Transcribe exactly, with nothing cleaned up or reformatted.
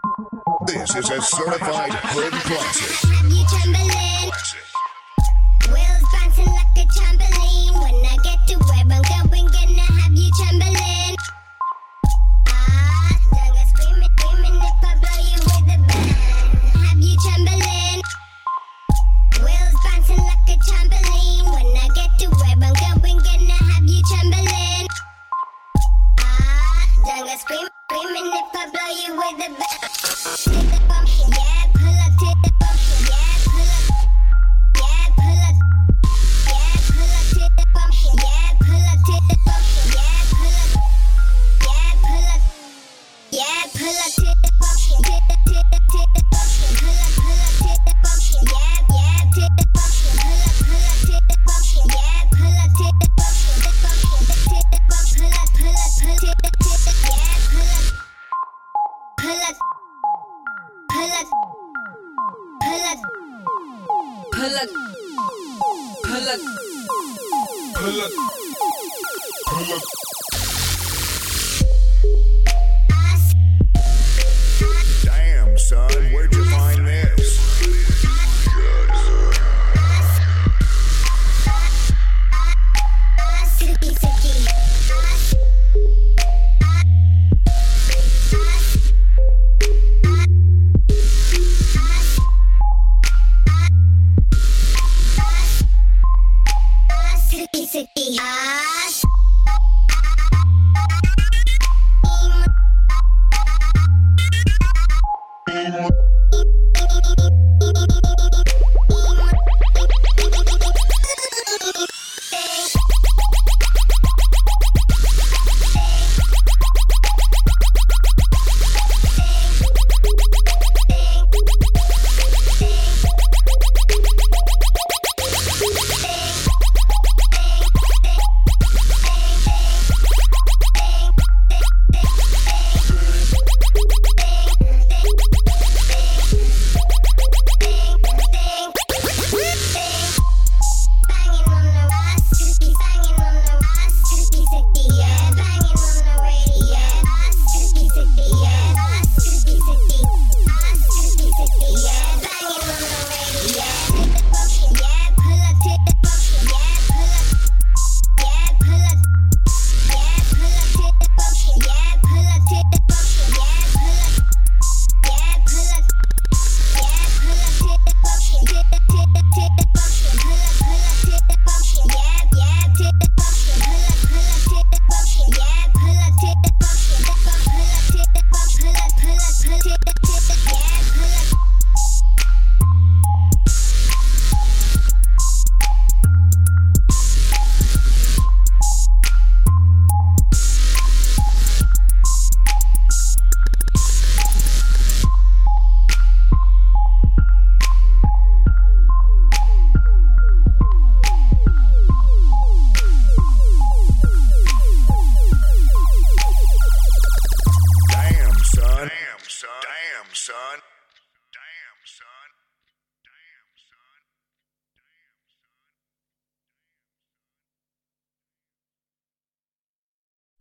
This is a certified hood classic. Have you trembling? Wheels bouncing like a trampoline. When I get to where I'm going, gonna have you trembling. Ah, dog is screaming, screaming if I blow you with a bang. Have you trembling? Wheels bouncing like a trampoline. When I get to where I'm going, gonna have you trembling. Ah, dog is screaming, screaming if I blow you with a bang. Yeah, pull up to the bump. Yeah, pull up. Yeah, pull up. Yeah, pull up to the bump. Yeah, pull up to the bump. Yeah, pull up. Yeah, pull up. Yeah, pull up to the bump. To the to the to the bump. Pull up, pull up to the bump. Yeah, yeah, to the bump. Pull up, pull up to the bump. Yeah, pull up to the bump. The bump, the to the bump. Pull up, pull up, pull to the to the. Yeah, pull up. Pull up. Pull up, pull up, Pull up, pull up, Pull up, pull up. Damn, son, where'd you find this? Silky, silky. Silky, silky. Ah. Damn, son.